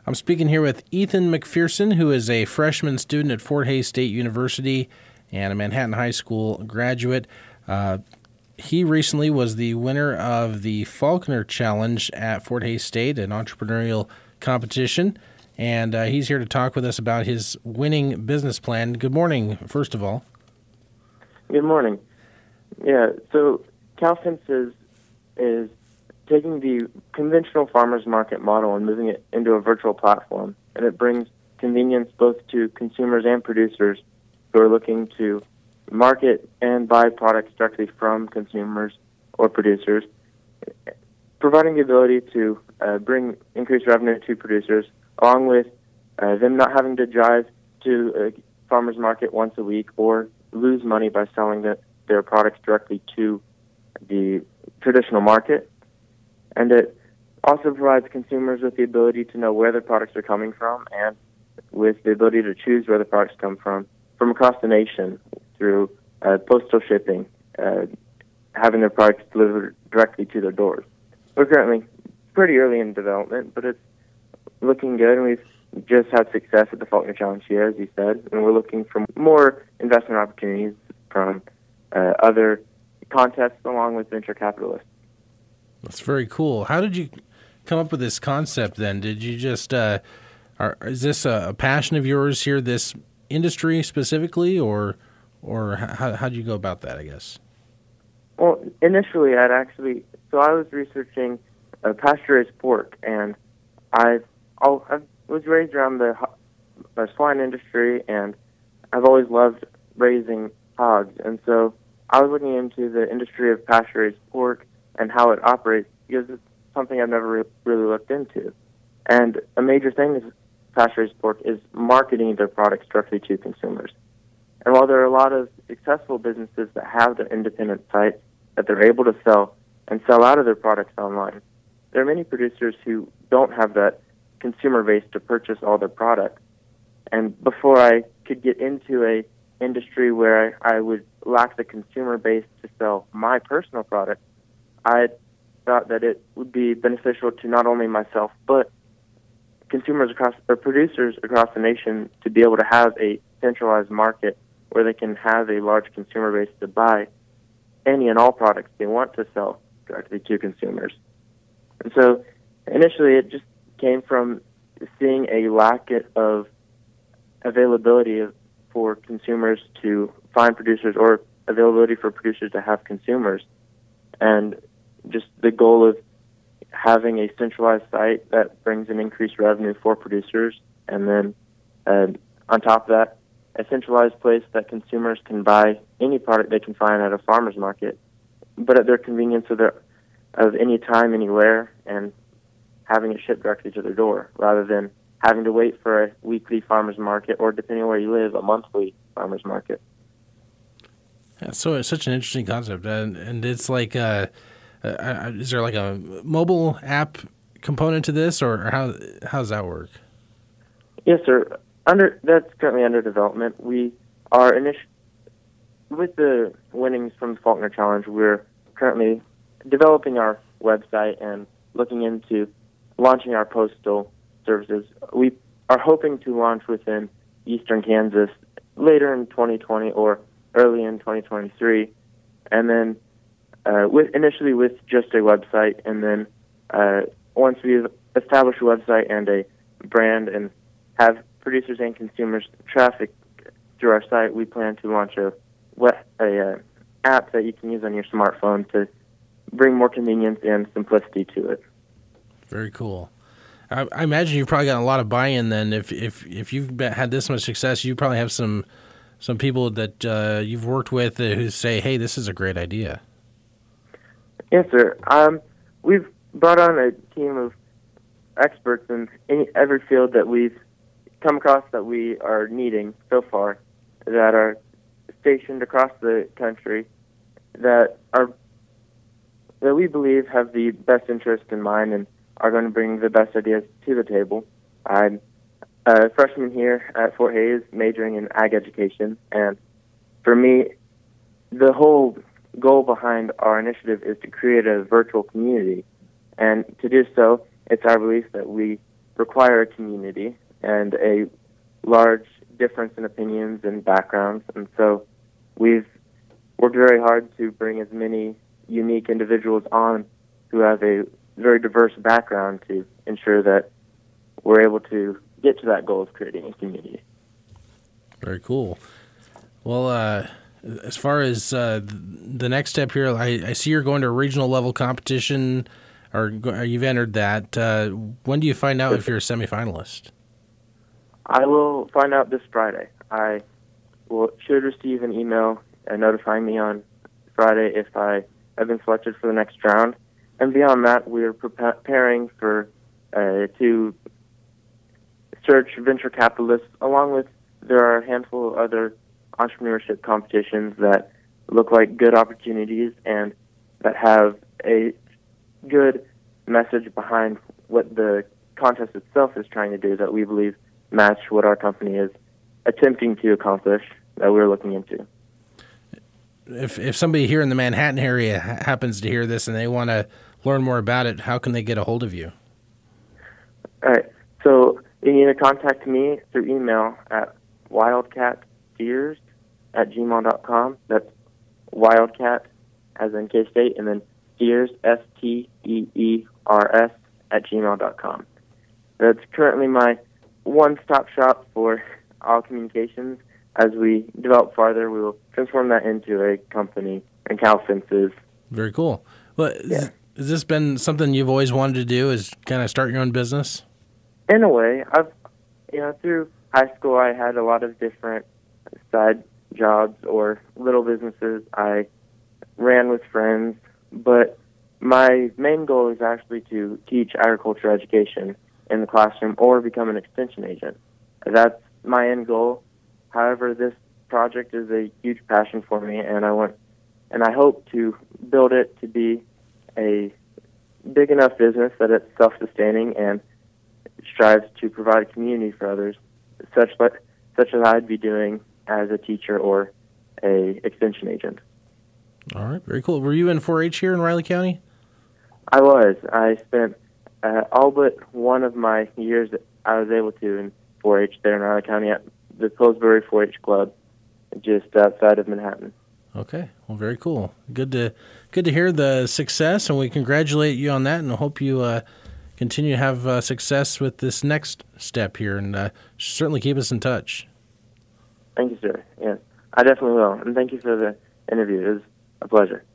I'm speaking here with Ethan McPherson, who is a freshman student at Fort Hays State University and a Manhattan High School graduate. He recently was the winner of the Faulkner Challenge at Fort Hays State, an entrepreneurial competition, and he's here to talk with us about his winning business plan. Good morning, first of all. Good morning. Yeah, so CalFence is taking the conventional farmers market model and moving it into a virtual platform, and it brings convenience both to consumers and producers who are looking to market and buy products directly from consumers or producers, providing the ability to bring increased revenue to producers, along with them not having to drive to a farmers market once a week or lose money by selling their products directly to the traditional market. And it also provides consumers with the ability to know where their products are coming from and with the ability to choose where the products come from across the nation through postal shipping, having their products delivered directly to their doors. We're currently pretty early in development, but it's looking good, and we've just had success at the Faulkner Challenge here, as you said, and we're looking for more investment opportunities from other contests along with venture capitalists. That's very cool. How did you come up with this concept then? Did you just, is this a passion of yours here, this industry specifically, or how did you go about that, I guess? Well, initially I was researching pasture-raised pork, and I was raised around the swine industry, and I've always loved raising hogs, and so I was looking into the industry of pasture-raised pork and how it operates, because it's something I've never really looked into. And a major thing is pasture-raised pork is marketing their products directly to consumers. And while there are a lot of successful businesses that have their independent sites that they're able to sell and sell out of their products online, there are many producers who don't have that consumer base to purchase all their products. And before I could get into a industry where I would lack the consumer base to sell my personal products, I thought that it would be beneficial to not only myself, but producers across the nation to be able to have a centralized market where they can have a large consumer base to buy any and all products they want to sell directly to consumers. And so initially it just came from seeing a lack of availability for consumers to find producers or availability for producers to have consumers, and just the goal of having a centralized site that brings an increased revenue for producers, and then on top of that, a centralized place that consumers can buy any product they can find at a farmer's market, but at their convenience of any time, anywhere, and having it shipped directly to their door, rather than having to wait for a weekly farmer's market or, depending on where you live, a monthly farmer's market. Yeah, so it's such an interesting concept, and it's like, is there like a mobile app component to this, or how does that work? Yes, sir. That's currently under development. We are with the winnings from the Faulkner Challenge. We're currently developing our website and looking into launching our postal services. We are hoping to launch within eastern Kansas later in 2020 or early in 2023, and then initially with just a website, and then once we've established a website and a brand and have producers and consumers traffic through our site, we plan to launch a app that you can use on your smartphone to bring more convenience and simplicity to it. Very cool. I imagine you've probably gotten a lot of buy-in then. If you've had this much success, you probably have some people that you've worked with who say, hey, this is a great idea. Yes, sir. We've brought on a team of experts in every field that we've come across that we are needing so far, that are stationed across the country, that we believe have the best interest in mind and are going to bring the best ideas to the table. I'm a freshman here at Fort Hays, majoring in ag education, and for me, the whole goal behind our initiative is to create a virtual community, and to do so, it's our belief that we require a community and a large difference in opinions and backgrounds. And so we've worked very hard to bring as many unique individuals on who have a very diverse background to ensure that we're able to get to that goal of creating a community. Very cool. Well, as far as the next step here, I see you're going to a regional level competition, or you've entered that. When do you find out if you're a semifinalist? I will find out this Friday. I should receive an email notifying me on Friday if I have been selected for the next round. And beyond that, we're preparing to search venture capitalists, along with there are a handful of other entrepreneurship competitions that look like good opportunities and that have a good message behind what the contest itself is trying to do that we believe match what our company is attempting to accomplish that we're looking into. If somebody here in the Manhattan area happens to hear this and they want to learn more about it, how can they get a hold of you? All right. So you need to contact me through email at wildcatsteers@gmail.com. That's Wildcat, as in K-State, and then Steers, STEERS, @gmail.com. That's currently my one-stop shop for all communications. As we develop farther, we will transform that into a company, and Cal Fences. Very cool. Well, yeah. Has this been something you've always wanted to do, is kind of start your own business? In a way. Through high school, I had a lot of different side jobs or little businesses I ran with friends, but my main goal is actually to teach agriculture education in the classroom or become an extension agent. That's my end goal. However, this project is a huge passion for me, and I hope to build it to be a big enough business that it's self-sustaining and strives to provide a community for others, such as I'd be doing as a teacher or a extension agent. All right, very cool. Were you in 4-H here in Riley County? I was. I spent all but one of my years that I was able to in 4-H there in Riley County at the Pillsbury 4-H Club, just outside of Manhattan. Okay, well, very cool. Good to hear the success, and we congratulate you on that, and I hope you continue to have success with this next step here, and certainly keep us in touch. Thank you, sir. Yes, I definitely will, and thank you for the interview. It was a pleasure.